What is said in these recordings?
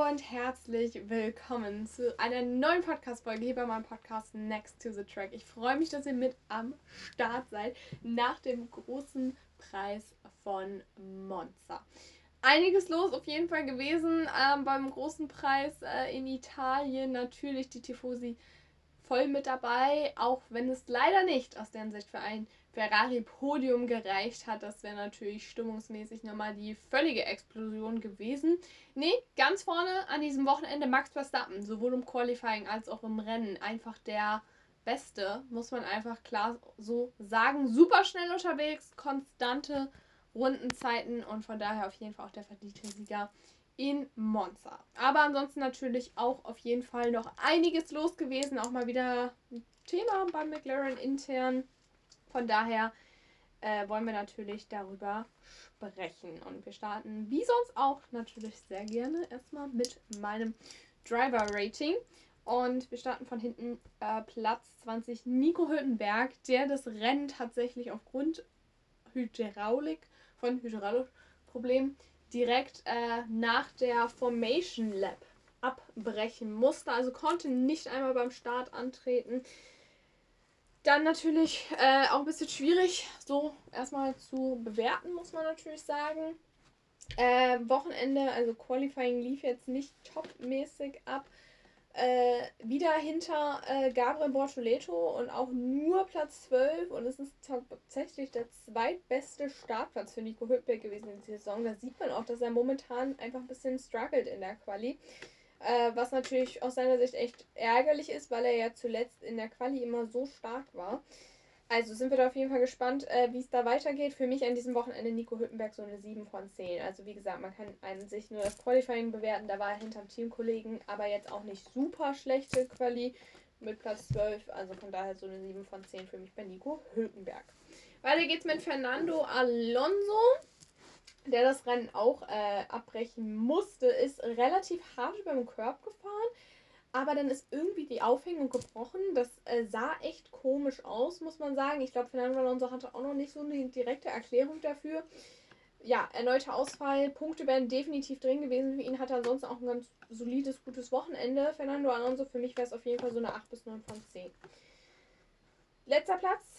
und herzlich willkommen zu einer neuen Podcast-Folge hier bei meinem Podcast Next to the Track. Ich freue mich, dass ihr mit am Start seid nach dem großen Preis von Monza. Einiges los auf jeden Fall gewesen beim großen Preis in Italien. Natürlich die Tifosi voll mit dabei, auch wenn es leider nicht aus deren Sicht für ein Ferrari-Podium gereicht hat. Das wäre natürlich stimmungsmäßig nochmal die völlige Explosion gewesen. Nee, ganz vorne an diesem Wochenende Max Verstappen, sowohl im Qualifying als auch im Rennen. Einfach der Beste, muss man einfach klar so sagen. Super schnell unterwegs, konstante Rundenzeiten und von daher auf jeden Fall auch der verdiente Sieger in Monza. Aber ansonsten natürlich auch auf jeden Fall noch einiges los gewesen. Auch mal wieder ein Thema beim McLaren intern. Von daher wollen wir natürlich darüber sprechen. Und wir starten wie sonst auch natürlich sehr gerne erstmal mit meinem Driver-Rating. Und wir starten von hinten Platz 20 Nico Hülkenberg, der das Rennen tatsächlich aufgrund Hydraulikproblemen direkt nach der Formation Lap abbrechen musste. Also konnte nicht einmal beim Start antreten. Dann natürlich auch ein bisschen schwierig, so erstmal zu bewerten, muss man natürlich sagen. Wochenende, also Qualifying lief jetzt nicht topmäßig ab. Wieder hinter Gabriel Bortoleto und auch nur Platz 12 und es ist tatsächlich der zweitbeste Startplatz für Nico Hülkenberg gewesen in dieser Saison. Da sieht man auch, dass er momentan einfach ein bisschen struggelt in der Quali. Was natürlich aus seiner Sicht echt ärgerlich ist, weil er ja zuletzt in der Quali immer so stark war. Also sind wir da auf jeden Fall gespannt, wie es da weitergeht. Für mich an diesem Wochenende Nico Hülkenberg so eine 7 von 10. Also wie gesagt, man kann an sich nur das Qualifying bewerten. Da war er hinterm Teamkollegen, aber jetzt auch nicht super schlechte Quali mit Platz 12. Also von daher so eine 7 von 10 für mich bei Nico Hülkenberg. Weiter geht's mit Fernando Alonso, der das Rennen auch abbrechen musste. Ist relativ hart über den Curb gefahren. Aber dann ist irgendwie die Aufhängung gebrochen. Das sah echt komisch aus, muss man sagen. Ich glaube, Fernando Alonso hatte auch noch nicht so eine direkte Erklärung dafür. Ja, erneuter Ausfall. Punkte wären definitiv drin gewesen. Für ihn hat er ansonsten auch ein ganz solides, gutes Wochenende. Fernando Alonso, für mich wäre es auf jeden Fall so eine 8 bis 9 von 10. Letzter Platz,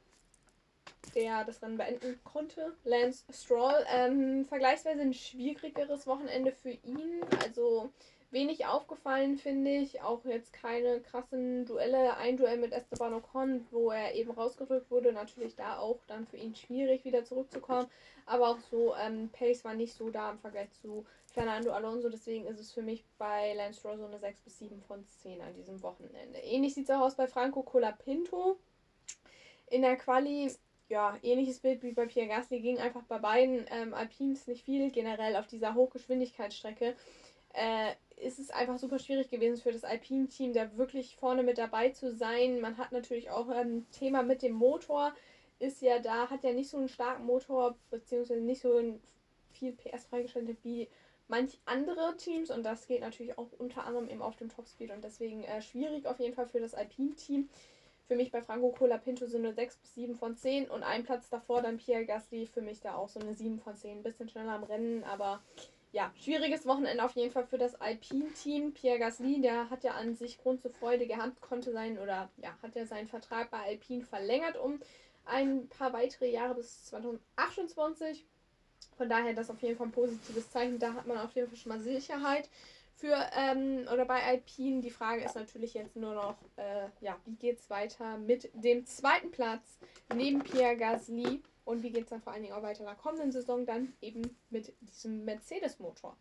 der das Rennen beenden konnte, Lance Stroll. Vergleichsweise ein schwierigeres Wochenende für ihn. Also wenig aufgefallen, finde ich. Auch jetzt keine krassen Duelle. Ein Duell mit Esteban Ocon, wo er eben rausgedrückt wurde. Natürlich da auch dann für ihn schwierig, wieder zurückzukommen. Aber auch so, Pace war nicht so da im Vergleich zu Fernando Alonso. Deswegen ist es für mich bei Lance Stroll so eine 6 bis 7 von 10 an diesem Wochenende. Ähnlich sieht es auch aus bei Franco Colapinto. In der Quali, ja, ähnliches Bild wie bei Pierre Gasly, ging einfach bei beiden Alpines nicht viel. Generell auf dieser Hochgeschwindigkeitsstrecke ist es einfach super schwierig gewesen für das Alpine-Team, da wirklich vorne mit dabei zu sein. Man hat natürlich auch ein Thema mit dem Motor, ist ja da, hat ja nicht so einen starken Motor, beziehungsweise nicht so viel PS freigeschaltet wie manch andere Teams und das geht natürlich auch unter anderem eben auf dem Topspeed und deswegen schwierig auf jeden Fall für das Alpine-Team. Für mich bei Franco Colapinto so eine 6 bis 7 von 10 und ein Platz davor dann Pierre Gasly, für mich da auch so eine 7 von 10. Ein bisschen schneller am Rennen, aber ja, schwieriges Wochenende auf jeden Fall für das Alpine-Team. Pierre Gasly, der hat ja an sich Grund zur Freude gehabt, hat ja seinen Vertrag bei Alpine verlängert um ein paar weitere Jahre bis 2028. Von daher das auf jeden Fall ein positives Zeichen. Da hat man auf jeden Fall schon mal Sicherheit für oder bei Alpine. Die Frage ist natürlich jetzt nur noch, wie geht es weiter mit dem zweiten Platz neben Pierre Gasly? Und wie geht es dann vor allen Dingen auch weiter in der kommenden Saison dann eben mit diesem Mercedes-Motor?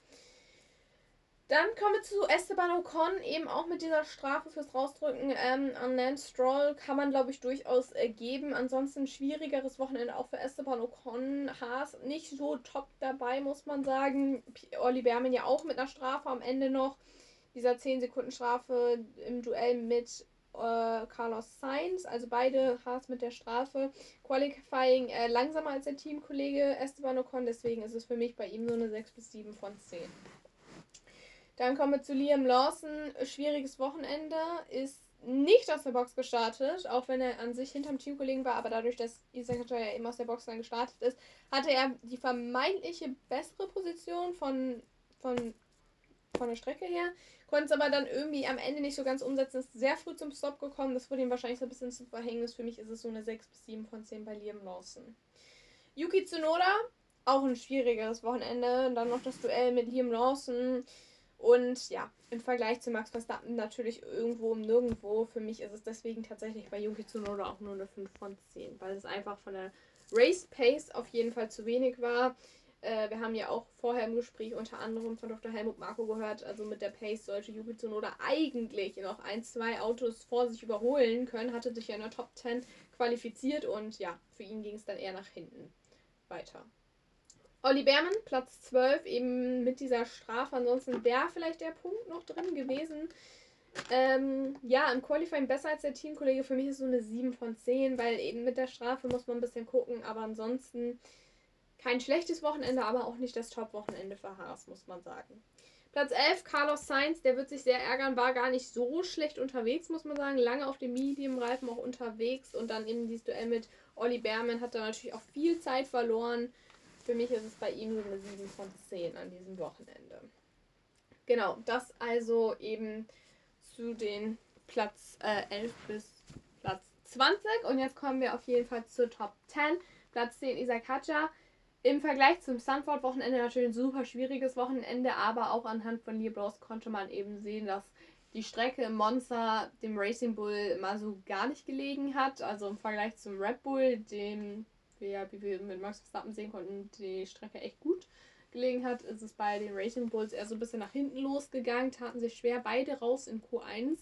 Dann kommen wir zu Esteban Ocon, eben auch mit dieser Strafe fürs Rausdrücken an Lance Stroll kann man, glaube ich, durchaus geben. Ansonsten ein schwierigeres Wochenende auch für Esteban Ocon. Haas nicht so top dabei, muss man sagen. Olli Behrmann ja auch mit einer Strafe am Ende noch. Dieser 10-Sekunden-Strafe im Duell mit Carlos Sainz, also beide Haas mit der Strafe. Qualifying langsamer als der Teamkollege Esteban Ocon, deswegen ist es für mich bei ihm so eine 6 bis 7 von 10. Dann kommen wir zu Liam Lawson. Schwieriges Wochenende. Ist nicht aus der Box gestartet, auch wenn er an sich hinterm Teamkollegen war, aber dadurch, dass Isaac ja eben aus der Box dann gestartet ist, hatte er die vermeintliche bessere Position von von der Strecke her. Konnte es aber dann irgendwie am Ende nicht so ganz umsetzen. Ist sehr früh zum Stop gekommen. Das wurde ihm wahrscheinlich so ein bisschen zum Verhängnis. Für mich ist es so eine 6 bis 7 von 10 bei Liam Lawson. Yuki Tsunoda, auch ein schwierigeres Wochenende. Und dann noch das Duell mit Liam Lawson. Und ja, im Vergleich zu Max Verstappen natürlich irgendwo um nirgendwo. Für mich ist es deswegen tatsächlich bei Yuki Tsunoda auch nur eine 5 von 10. Weil es einfach von der Race Pace auf jeden Fall zu wenig war. Wir haben ja auch vorher im Gespräch unter anderem von Dr. Helmut Marko gehört, also mit der Pace sollte Yuki Tsunoda eigentlich noch 1, 2 Autos vor sich überholen können, hatte sich ja in der Top 10 qualifiziert und ja, für ihn ging es dann eher nach hinten weiter. Olli Behrmann, Platz 12, eben mit dieser Strafe, ansonsten wäre vielleicht der Punkt noch drin gewesen. Ja, im Qualifying besser als der Teamkollege, für mich ist so eine 7 von 10, weil eben mit der Strafe muss man ein bisschen gucken, aber ansonsten kein schlechtes Wochenende, aber auch nicht das Top-Wochenende für Haas, muss man sagen. Platz 11, Carlos Sainz, der wird sich sehr ärgern, war gar nicht so schlecht unterwegs, muss man sagen. Lange auf dem Medium-Reifen auch unterwegs und dann eben dieses Duell mit Olli Behrmann hat da natürlich auch viel Zeit verloren. Für mich ist es bei ihm so eine 7 von 10 an diesem Wochenende. Genau, das also eben zu den Platz 11 bis Platz 20. Und jetzt kommen wir auf jeden Fall zur Top 10. Platz 10 Isaac Hadjar. Im Vergleich zum Sanford-Wochenende natürlich ein super schwieriges Wochenende, aber auch anhand von Lieblos konnte man eben sehen, dass die Strecke im Monza dem Racing Bull mal so gar nicht gelegen hat. Also im Vergleich zum Red Bull, dem wir, wie wir mit Max Verstappen sehen konnten, die Strecke echt gut gelegen hat, ist es bei den Racing Bulls eher so ein bisschen nach hinten losgegangen, taten sich schwer, beide raus in Q1.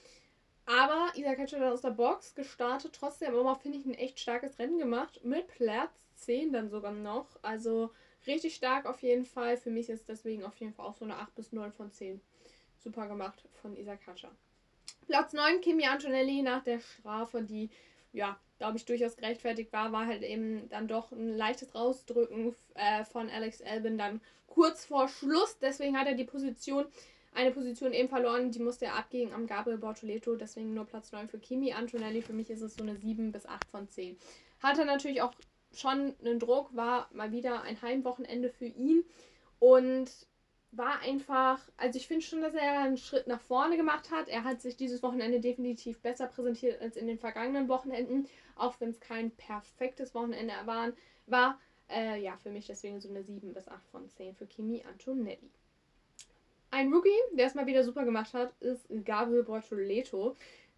Aber Isaac hat schon aus der Box gestartet, trotzdem aber, finde ich, ein echt starkes Rennen gemacht. Mit Platz 10 dann sogar noch. Also richtig stark auf jeden Fall. Für mich ist deswegen auf jeden Fall auch so eine 8 bis 9 von 10. Super gemacht von Isaac Hadjar. Platz 9, Kimi Antonelli nach der Strafe, die, ja, glaube ich, durchaus gerechtfertigt war halt eben dann doch ein leichtes Rausdrücken von Alex Albon dann kurz vor Schluss. Deswegen hat er eine Position eben verloren, die musste er abgeben am Gabriel Bortoleto, deswegen nur Platz 9 für Kimi Antonelli. Für mich ist es so eine 7 bis 8 von 10. Hatte natürlich auch schon einen Druck, war mal wieder ein Heimwochenende für ihn und war einfach, also ich finde schon, dass er einen Schritt nach vorne gemacht hat. Er hat sich dieses Wochenende definitiv besser präsentiert als in den vergangenen Wochenenden, auch wenn es kein perfektes Wochenende war. Ja, für mich deswegen so eine 7 bis 8 von 10 für Kimi Antonelli. Ein Rookie, der es mal wieder super gemacht hat, ist Gabriel Bortoleto.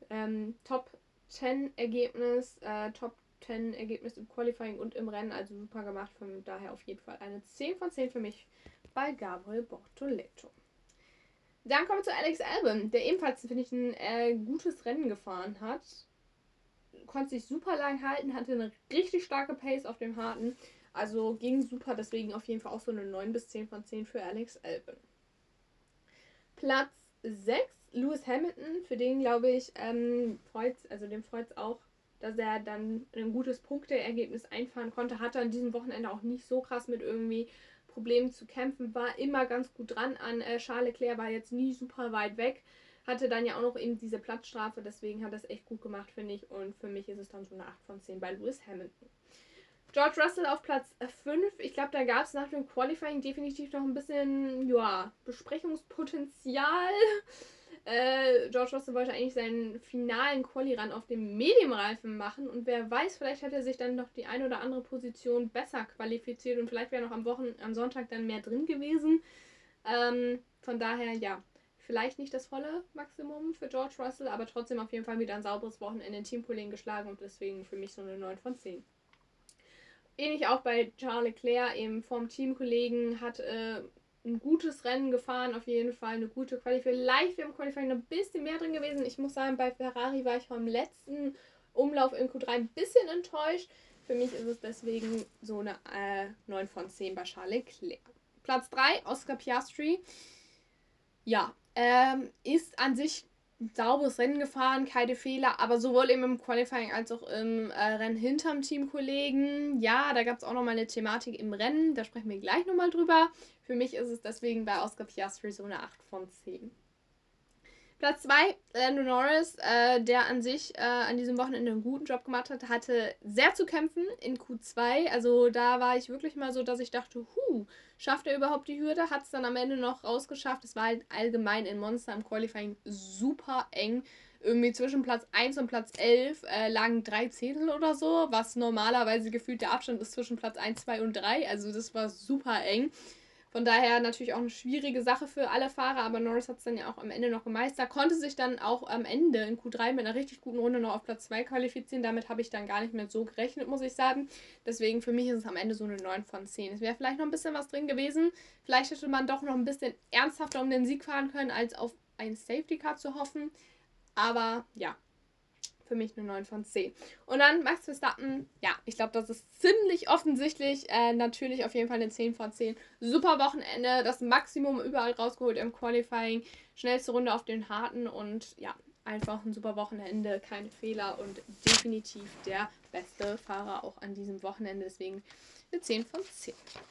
Top 10 Ergebnis, Top 10 Ergebnis im Qualifying und im Rennen, also super gemacht. Von daher auf jeden Fall eine 10 von 10 für mich bei Gabriel Bortoleto. Dann kommen wir zu Alex Albon, der ebenfalls, finde ich, ein gutes Rennen gefahren hat. Konnte sich super lang halten, hatte eine richtig starke Pace auf dem Harten. Also ging super, deswegen auf jeden Fall auch so eine 9 bis 10 von 10 für Alex Albon. Platz 6, Lewis Hamilton, für den glaube ich, dem freut es auch, dass er dann ein gutes Punkteergebnis einfahren konnte. Hatte an diesem Wochenende auch nicht so krass mit irgendwie Problemen zu kämpfen, war immer ganz gut dran an Charles Leclerc, war jetzt nie super weit weg. Hatte dann ja auch noch eben diese Platzstrafe, deswegen hat er es echt gut gemacht, finde ich. Und für mich ist es dann so eine 8 von 10 bei Lewis Hamilton. George Russell auf Platz 5. Ich glaube, da gab es nach dem Qualifying definitiv noch ein bisschen, ja, Besprechungspotenzial. George Russell wollte eigentlich seinen finalen Quali-Run auf dem Medium-Reifen machen und wer weiß, vielleicht hätte er sich dann noch die eine oder andere Position besser qualifiziert und vielleicht wäre noch am Sonntag dann mehr drin gewesen. Von daher, ja, vielleicht nicht das volle Maximum für George Russell, aber trotzdem auf jeden Fall wieder ein sauberes Wochenende in Teamkollegen geschlagen und deswegen für mich so eine 9 von 10. Ähnlich auch bei Charles Leclerc, eben vom Teamkollegen, hat ein gutes Rennen gefahren, auf jeden Fall eine gute Qualifizierung. Vielleicht wäre im Qualifying noch ein bisschen mehr drin gewesen. Ich muss sagen, bei Ferrari war ich vom letzten Umlauf in Q3 ein bisschen enttäuscht. Für mich ist es deswegen so eine 9 von 10 bei Charles Leclerc. Platz 3, Oscar Piastri. Ja, ist an sich ein sauberes Rennen gefahren, keine Fehler, aber sowohl eben im Qualifying als auch im Rennen hinterm Teamkollegen. Ja, da gab es auch nochmal eine Thematik im Rennen, da sprechen wir gleich nochmal drüber. Für mich ist es deswegen bei Oscar Piastri so eine 8 von 10. Platz 2, Lando Norris, der an sich an diesem Wochenende einen guten Job gemacht hat, hatte sehr zu kämpfen in Q2. Also da war ich wirklich mal so, dass ich dachte, schafft er überhaupt die Hürde? Hat es dann am Ende noch rausgeschafft. Es war halt allgemein in Monster im Qualifying super eng. Irgendwie zwischen Platz 1 und Platz 11 lagen 3 Zehntel oder so, was normalerweise gefühlt der Abstand ist zwischen Platz 1, 2 und 3. Also das war super eng. Von daher natürlich auch eine schwierige Sache für alle Fahrer, aber Norris hat es dann ja auch am Ende noch gemeistert, konnte sich dann auch am Ende in Q3 mit einer richtig guten Runde noch auf Platz 2 qualifizieren. Damit habe ich dann gar nicht mehr so gerechnet, muss ich sagen. Deswegen für mich ist es am Ende so eine 9 von 10. Es wäre vielleicht noch ein bisschen was drin gewesen. Vielleicht hätte man doch noch ein bisschen ernsthafter um den Sieg fahren können, als auf ein Safety Car zu hoffen. Aber ja, für mich eine 9 von 10. Und dann Max Verstappen, ja, ich glaube, das ist ziemlich offensichtlich. Natürlich auf jeden Fall eine 10 von 10. Super Wochenende, das Maximum überall rausgeholt im Qualifying. Schnellste Runde auf den Harten und ja, einfach ein super Wochenende, keine Fehler und definitiv der beste Fahrer auch an diesem Wochenende. Deswegen eine 10 von 10.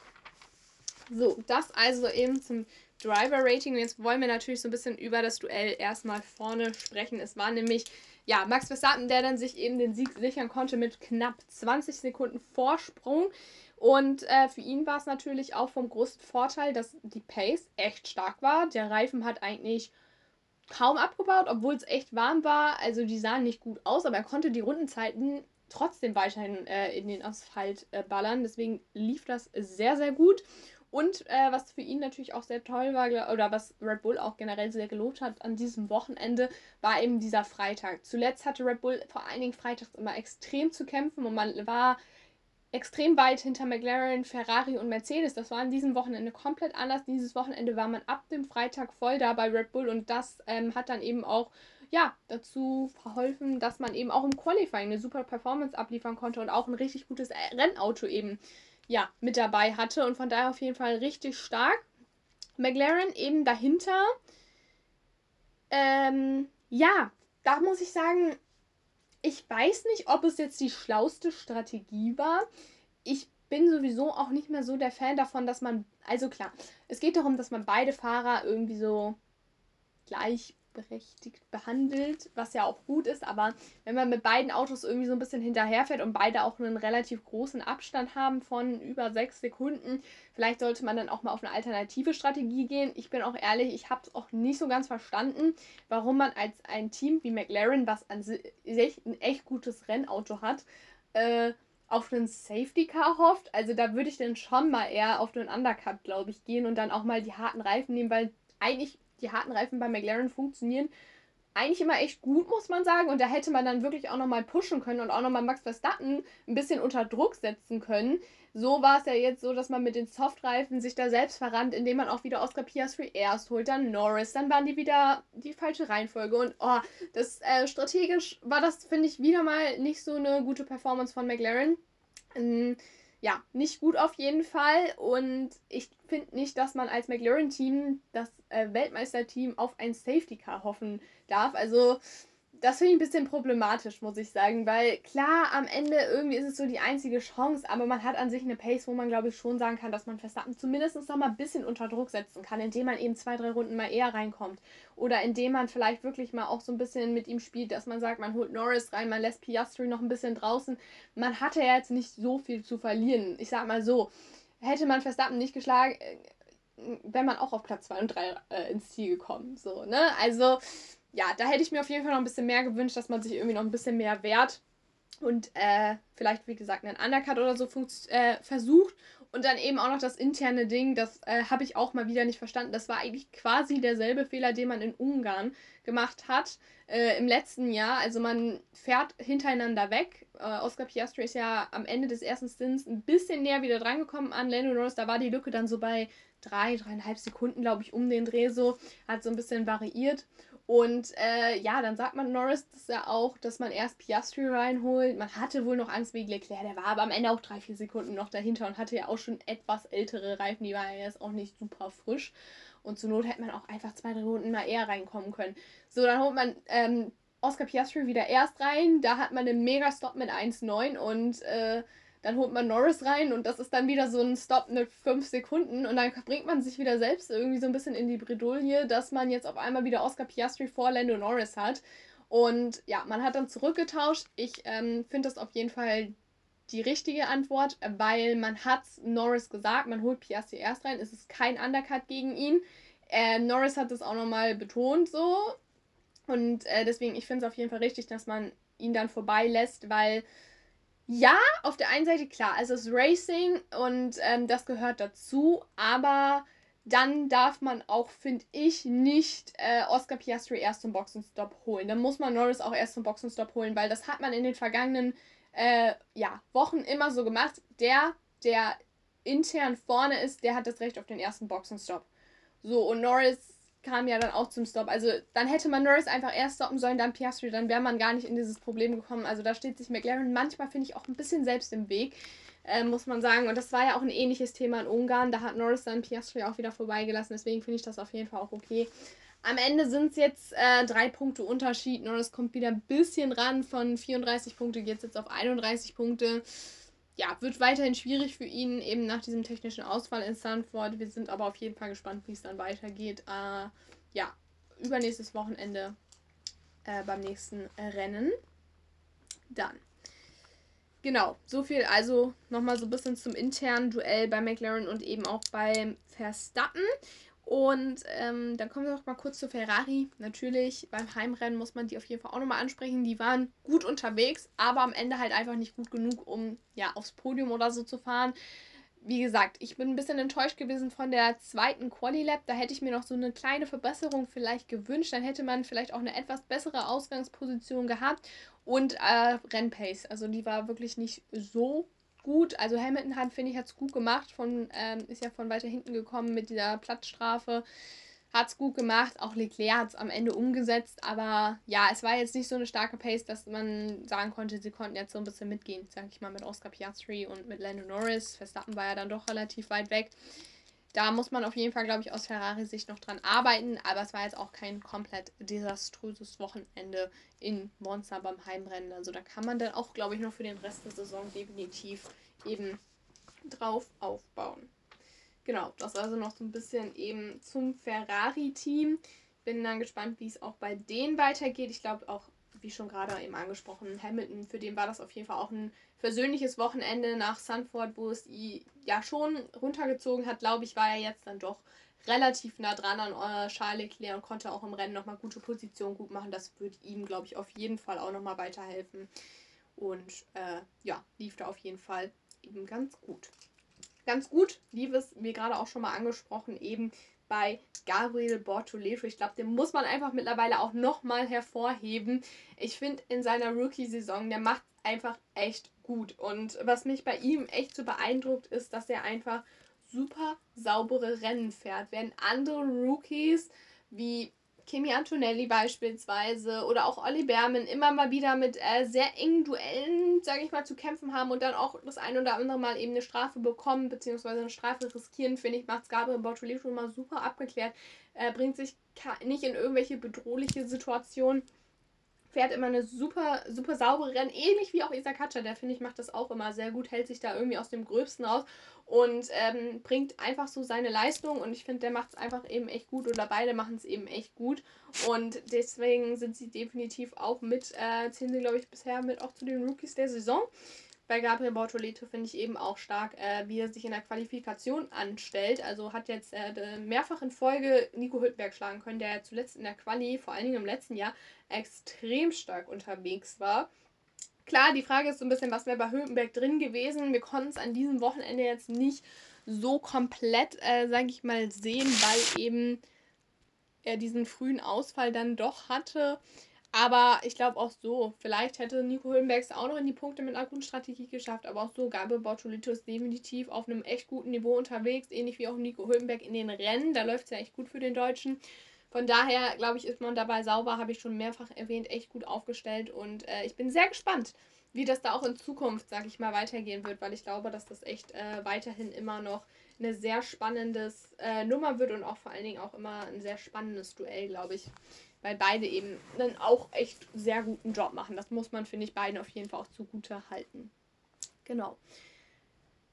So, das also eben zum Driver-Rating. Und jetzt wollen wir natürlich so ein bisschen über das Duell erstmal vorne sprechen. Es war nämlich, ja, Max Verstappen, der dann sich eben den Sieg sichern konnte mit knapp 20 Sekunden Vorsprung. Und für ihn war es natürlich auch vom großen Vorteil, dass die Pace echt stark war. Der Reifen hat eigentlich kaum abgebaut, obwohl es echt warm war. Also die sahen nicht gut aus, aber er konnte die Rundenzeiten trotzdem weiterhin in den Asphalt ballern. Deswegen lief das sehr, sehr gut. Und was für ihn natürlich auch sehr toll war, oder was Red Bull auch generell sehr gelobt hat an diesem Wochenende, war eben dieser Freitag. Zuletzt hatte Red Bull vor allen Dingen freitags immer extrem zu kämpfen und man war extrem weit hinter McLaren, Ferrari und Mercedes. Das war an diesem Wochenende komplett anders. Dieses Wochenende war man ab dem Freitag voll da bei Red Bull und das hat dann eben auch dazu verholfen, dass man eben auch im Qualifying eine super Performance abliefern konnte und auch ein richtig gutes Rennauto eben mit dabei hatte und von daher auf jeden Fall richtig stark. McLaren eben dahinter. Da muss ich sagen, ich weiß nicht, ob es jetzt die schlauste Strategie war. Ich bin sowieso auch nicht mehr so der Fan davon, dass man, also klar, es geht darum, dass man beide Fahrer irgendwie so gleichberechtigt behandelt, was ja auch gut ist, aber wenn man mit beiden Autos irgendwie so ein bisschen hinterherfährt und beide auch einen relativ großen Abstand haben von über 6 Sekunden, vielleicht sollte man dann auch mal auf eine alternative Strategie gehen. Ich bin auch ehrlich, ich habe es auch nicht so ganz verstanden, warum man als ein Team wie McLaren, was an sich ein echt gutes Rennauto hat, auf einen Safety Car hofft. Also da würde ich dann schon mal eher auf einen Undercut, glaube ich, gehen und dann auch mal die harten Reifen nehmen, weil eigentlich die harten Reifen bei McLaren funktionieren eigentlich immer echt gut, muss man sagen. Und da hätte man dann wirklich auch nochmal pushen können und auch nochmal Max Verstappen ein bisschen unter Druck setzen können. So war es ja jetzt so, dass man mit den Softreifen sich da selbst verrannt, indem man auch wieder Oscar Piastri erst holt, dann Norris, dann waren die wieder die falsche Reihenfolge. Und das strategisch war das, finde ich, wieder mal nicht so eine gute Performance von McLaren. Nicht gut auf jeden Fall. Und ich finde nicht, dass man als McLaren-Team, das Weltmeisterteam, auf ein Safety Car hoffen darf. Also das finde ich ein bisschen problematisch, muss ich sagen, weil klar, am Ende irgendwie ist es so die einzige Chance, aber man hat an sich eine Pace, wo man, glaube ich, schon sagen kann, dass man Verstappen zumindest noch mal ein bisschen unter Druck setzen kann, indem man eben 2, 3 Runden mal eher reinkommt. Oder indem man vielleicht wirklich mal auch so ein bisschen mit ihm spielt, dass man sagt, man holt Norris rein, man lässt Piastri noch ein bisschen draußen. Man hatte ja jetzt nicht so viel zu verlieren. Ich sag mal so, hätte man Verstappen nicht geschlagen, wäre man auch auf Platz 2 und 3 ins Ziel gekommen. So, ne? Also ja, da hätte ich mir auf jeden Fall noch ein bisschen mehr gewünscht, dass man sich irgendwie noch ein bisschen mehr wehrt und vielleicht, wie gesagt, einen Undercut oder so versucht. Und dann eben auch noch das interne Ding, das habe ich auch mal wieder nicht verstanden. Das war eigentlich quasi derselbe Fehler, den man in Ungarn gemacht hat im letzten Jahr. Also man fährt hintereinander weg. Oscar Piastri ist ja am Ende des ersten Stints ein bisschen näher wieder drangekommen an Lando Norris. Da war die Lücke dann so bei 3,5 Sekunden, glaube ich, um den Dreh so. Hat so ein bisschen variiert. Und dann sagt man Norris das ja auch, dass man erst Piastri reinholt. Man hatte wohl noch Angst wegen Leclerc, der war aber am Ende auch 3, 4 Sekunden noch dahinter und hatte ja auch schon etwas ältere Reifen, die waren ja jetzt auch nicht super frisch. Und zur Not hätte man auch einfach 2, 3 Runden mal eher reinkommen können. So, dann holt man Oscar Piastri wieder erst rein. Da hat man einen Mega-Stop mit 1,9 und dann holt man Norris rein und das ist dann wieder so ein Stop mit 5 Sekunden und dann bringt man sich wieder selbst irgendwie so ein bisschen in die Bredouille, dass man jetzt auf einmal wieder Oscar Piastri vor Lando Norris hat. Und ja, man hat dann zurückgetauscht. Ich finde das auf jeden Fall die richtige Antwort, weil man hat Norris gesagt, man holt Piastri erst rein, es ist kein Undercut gegen ihn. Norris hat das auch nochmal betont so und deswegen, ich finde es auf jeden Fall richtig, dass man ihn dann vorbeilässt, weil ja, auf der einen Seite klar, also es ist Racing und das gehört dazu, aber dann darf man auch, finde ich, nicht Oscar Piastri erst zum Boxenstopp holen. Dann muss man Norris auch erst zum Boxenstopp holen, weil das hat man in den vergangenen Wochen immer so gemacht. Der intern vorne ist, der hat das Recht auf den ersten Boxenstopp. So, und Norris kam ja dann auch zum Stop. Also dann hätte man Norris einfach erst stoppen sollen, dann Piastri, dann wäre man gar nicht in dieses Problem gekommen. Also da steht sich McLaren manchmal, finde ich, auch ein bisschen selbst im Weg, muss man sagen. Und das war ja auch ein ähnliches Thema in Ungarn. Da hat Norris dann Piastri auch wieder vorbeigelassen. Deswegen finde ich das auf jeden Fall auch okay. Am Ende sind es jetzt 3 Punkte Unterschied. Norris kommt wieder ein bisschen ran. Von 34 Punkte geht es jetzt auf 31 Punkte. Ja, wird weiterhin schwierig für ihn, eben nach diesem technischen Ausfall in Zandvoort. Wir sind aber auf jeden Fall gespannt, wie es dann weitergeht. Ja, übernächstes Wochenende beim nächsten Rennen. Dann. Genau, so viel also nochmal so ein bisschen zum internen Duell bei McLaren und eben auch beim Verstappen. Und dann kommen wir noch mal kurz zu Ferrari. Natürlich, beim Heimrennen muss man die auf jeden Fall auch nochmal ansprechen. Die waren gut unterwegs, aber am Ende halt einfach nicht gut genug, um ja aufs Podium oder so zu fahren. Wie gesagt, ich bin ein bisschen enttäuscht gewesen von der zweiten Quali-Lap. Da hätte ich mir noch so eine kleine Verbesserung vielleicht gewünscht. Dann hätte man vielleicht auch eine etwas bessere Ausgangsposition gehabt. Und Rennpace. Also die war wirklich nicht so gut. Also Hamilton hat, finde ich, hat es gut gemacht. Ist ja von weiter hinten gekommen mit dieser Platzstrafe. Hat es gut gemacht. Auch Leclerc hat es am Ende umgesetzt. Aber ja, es war jetzt nicht so eine starke Pace, dass man sagen konnte, sie konnten jetzt so ein bisschen mitgehen, sag ich mal, mit Oscar Piastri und mit Lando Norris. Verstappen war ja dann doch relativ weit weg. Da muss man auf jeden Fall, glaube ich, aus Ferrari-Sicht noch dran arbeiten. Aber es war jetzt auch kein komplett desaströses Wochenende in Monza beim Heimrennen. Also da kann man dann auch, glaube ich, noch für den Rest der Saison definitiv eben drauf aufbauen. Genau, das war also noch so ein bisschen eben zum Ferrari-Team. Bin dann gespannt, wie es auch bei denen weitergeht. Ich glaube auch, wie schon gerade eben angesprochen, Hamilton, für den war das auf jeden Fall auch ein versöhnliches Wochenende nach Zandvoort, wo es ihn ja schon runtergezogen hat. Glaube ich, war er jetzt dann doch relativ nah dran an Charles Leclerc und konnte auch im Rennen nochmal gute Position gut machen. Das wird ihm, glaube ich, auf jeden Fall auch nochmal weiterhelfen. Und ja, lief da auf jeden Fall eben ganz gut. Ganz gut lief es, wie gerade auch schon mal angesprochen, eben bei Gabriel Bortoleto. Ich glaube, den muss man einfach mittlerweile auch nochmal hervorheben. Ich finde, in seiner Rookie-Saison, der macht einfach echt gut. Und was mich bei ihm echt so beeindruckt, ist, dass er einfach super saubere Rennen fährt. Während andere Rookies wie Kimi Antonelli beispielsweise oder auch Olli Behrmann immer mal wieder mit sehr engen Duellen, sage ich mal, zu kämpfen haben und dann auch das ein oder andere Mal eben eine Strafe bekommen, beziehungsweise eine Strafe riskieren, finde ich, macht es Gabriel Bortoleto schon mal super abgeklärt. Bringt sich nicht in irgendwelche bedrohliche Situationen. Fährt immer eine super, super saubere Rennen, ähnlich wie auch Isaac Hatcher, der finde ich macht das auch immer sehr gut, hält sich da irgendwie aus dem Gröbsten raus und bringt einfach so seine Leistung und ich finde, der macht es einfach eben echt gut oder beide machen es eben echt gut und deswegen sind sie definitiv auch zählen sie glaube ich bisher mit auch zu den Rookies der Saison. Bei Gabriel Bortoleto finde ich eben auch stark, wie er sich in der Qualifikation anstellt. Also hat jetzt mehrfach in Folge Nico Hülkenberg schlagen können, der zuletzt in der Quali, vor allen Dingen im letzten Jahr, extrem stark unterwegs war. Klar, die Frage ist so ein bisschen, was wäre bei Hülkenberg drin gewesen. Wir konnten es an diesem Wochenende jetzt nicht so komplett, sage ich mal, sehen, weil eben er diesen frühen Ausfall dann doch hatte. Aber ich glaube auch so, vielleicht hätte Nico Hülkenberg es auch noch in die Punkte mit einer guten Strategie geschafft, aber auch so, Gabriel Bortoleto ist definitiv auf einem echt guten Niveau unterwegs, ähnlich wie auch Nico Hülkenberg in den Rennen, da läuft es ja echt gut für den Deutschen. Von daher, glaube ich, ist man dabei sauber, habe ich schon mehrfach erwähnt, echt gut aufgestellt und ich bin sehr gespannt, wie das da auch in Zukunft, sage ich mal, weitergehen wird, weil ich glaube, dass das echt weiterhin immer noch eine sehr spannendes Nummer wird und auch vor allen Dingen auch immer ein sehr spannendes Duell, glaube ich. Weil beide eben einen auch echt sehr guten Job machen. Das muss man, finde ich, beiden auf jeden Fall auch zugute halten. Genau.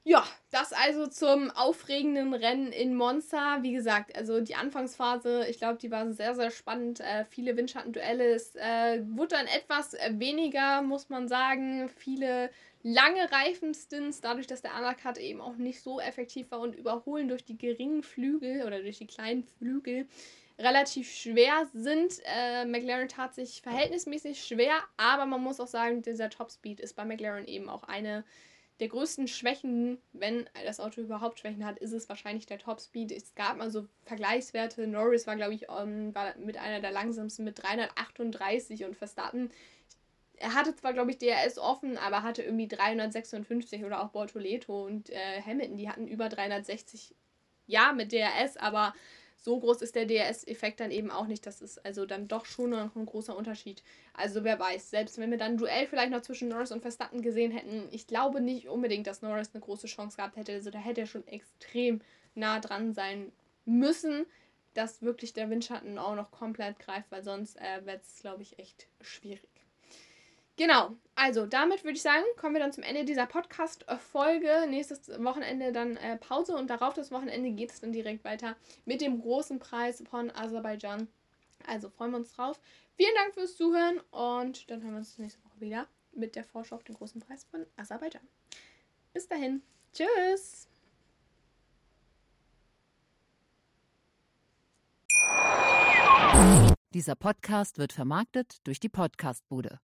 Ja, das also zum aufregenden Rennen in Monza. Wie gesagt, also die Anfangsphase, ich glaube, die war sehr, sehr spannend. Viele Windschattenduelle. Es wurde dann etwas weniger, muss man sagen. Viele lange Reifenstints, dadurch, dass der Undercut eben auch nicht so effektiv war und Überholen durch die geringen Flügel oder durch die kleinen Flügel relativ schwer sind. McLaren tat sich verhältnismäßig schwer, aber man muss auch sagen, dieser Topspeed ist bei McLaren eben auch eine der größten Schwächen, wenn das Auto überhaupt Schwächen hat, ist es wahrscheinlich der Topspeed. Es gab mal so Vergleichswerte. Norris war, glaube ich, war mit einer der langsamsten mit 338 und Verstappen. Er hatte zwar, glaube ich, DRS offen, aber hatte irgendwie 356 oder auch Bortoleto und Hamilton, die hatten über 360, ja, mit DRS, aber so groß ist der DRS-Effekt dann eben auch nicht. Das ist also dann doch schon noch ein großer Unterschied. Also wer weiß, selbst wenn wir dann ein Duell vielleicht noch zwischen Norris und Verstappen gesehen hätten, ich glaube nicht unbedingt, dass Norris eine große Chance gehabt hätte. Also da hätte er schon extrem nah dran sein müssen, dass wirklich der Windschatten auch noch komplett greift, weil sonst wäre es, glaube ich, echt schwierig. Genau, also damit würde ich sagen, kommen wir dann zum Ende dieser Podcast-Folge. Nächstes Wochenende dann Pause und darauf das Wochenende geht es dann direkt weiter mit dem großen Preis von Aserbaidschan. Also freuen wir uns drauf. Vielen Dank fürs Zuhören und dann hören wir uns nächste Woche wieder mit der Vorschau auf den großen Preis von Aserbaidschan. Bis dahin. Tschüss. Dieser Podcast wird vermarktet durch die Podcastbude.